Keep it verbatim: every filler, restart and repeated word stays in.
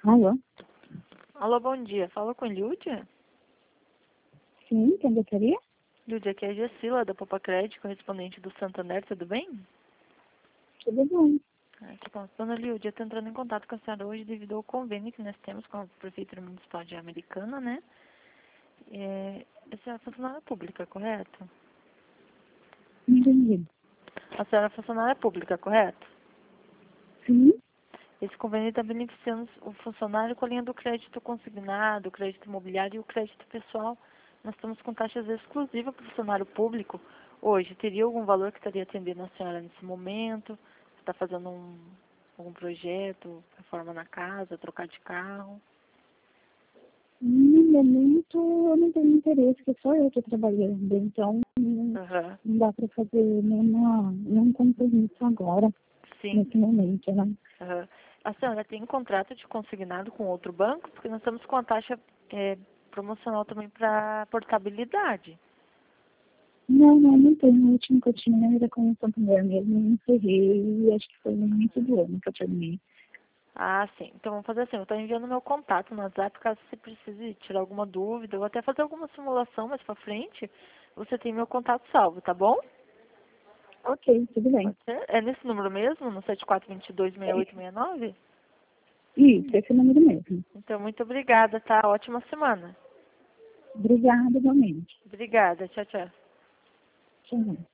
Alô? Alô, bom dia. Fala com Lídia? Sim, quem gostaria? Lídia, aqui é a Gessila, da Popa Crédito, correspondente do Santander, tudo bem? Tudo bom. Ah, que bom. Dona Lídia, estou entrando em contato com a senhora hoje devido ao convênio que nós temos com a Prefeitura Municipal de Americana, né? É, a senhora é funcionária pública, correto? Entendi. A senhora é funcionária pública, correto? Sim? Esse convênio está beneficiando o funcionário com a linha do crédito consignado, o crédito imobiliário e o crédito pessoal. Nós estamos com taxas exclusivas para o funcionário público. Hoje, teria algum valor que estaria atendendo a senhora nesse momento? Você está fazendo um, algum projeto, reforma na casa, trocar de carro? No momento eu não tenho interesse, porque só eu estou trabalhando, então não, Aham. não dá para fazer nenhuma, nenhum compromisso agora, Sim. nesse momento, né? Aham. A senhora tem um contrato de consignado com outro banco? Porque nós estamos com a taxa é, promocional também para portabilidade. Não, não, não tenho. O último que eu tinha era com o Santander mesmo, eu encerrei e acho que foi no início do ano que eu terminei. Ah, sim. Então vamos fazer assim, eu estou enviando meu contato no WhatsApp, caso você precise tirar alguma dúvida, ou até fazer alguma simulação mais pra frente, você tem meu contato salvo, tá bom? Ok, tudo bem. Pode ser? É nesse número mesmo, no sete quatro dois dois, seis oito seis nove? Isso, esse é o número mesmo. Então, muito obrigada, tá? Ótima semana. Obrigada, igualmente. Obrigada, tchau, tchau. Tchau.